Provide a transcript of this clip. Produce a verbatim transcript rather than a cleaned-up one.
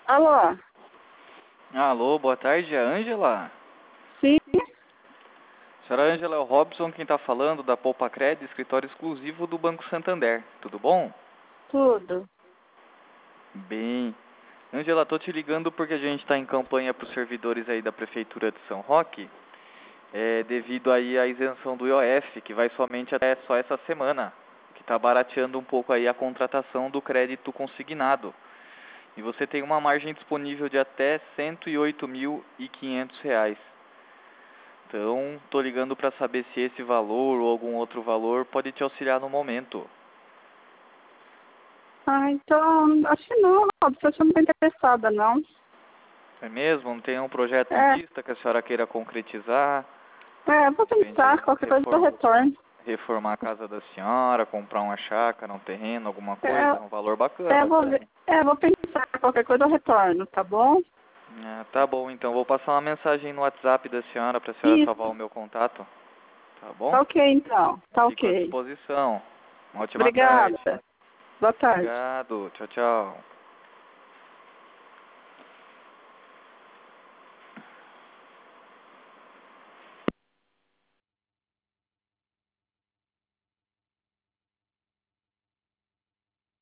Alô? Alô, boa tarde, é a Ângela? Sim? Senhora Ângela, é o Robson quem está falando da Poupa Cred, escritório exclusivo do Banco Santander. Tudo bom? Tudo. Bem. Ângela, tô te ligando porque a gente está em campanha para os servidores aí da Prefeitura de São Roque, é, devido aí à isenção do I O F, que vai somente até só essa semana, que está barateando um pouco aí a contratação do crédito consignado. E você tem uma margem disponível de até cento e oito mil e quinhentos reais. Então, tô ligando para saber se esse valor ou algum outro valor pode te auxiliar no momento. Ah, então, acho que não, Robson, eu não estou interessada, não. É mesmo? Não tem um projeto em É, vista que a senhora queira concretizar? é, eu vou De repente, pensar, qualquer coisa eu reform- retorno. reformar a casa da senhora, comprar uma chácara, um terreno, alguma coisa? Um É, valor é, bacana vou também. ver, é, vou pensar, qualquer coisa eu retorno, tá bom? Ah, tá bom, então vou passar uma mensagem no WhatsApp da senhora para a senhora salvar o Isso, meu contato. Tá bom? tá ok então, tá Fico à ok. disposição. Uma ótima tarde. Obrigada. Boa tarde. Obrigado. Tchau, tchau.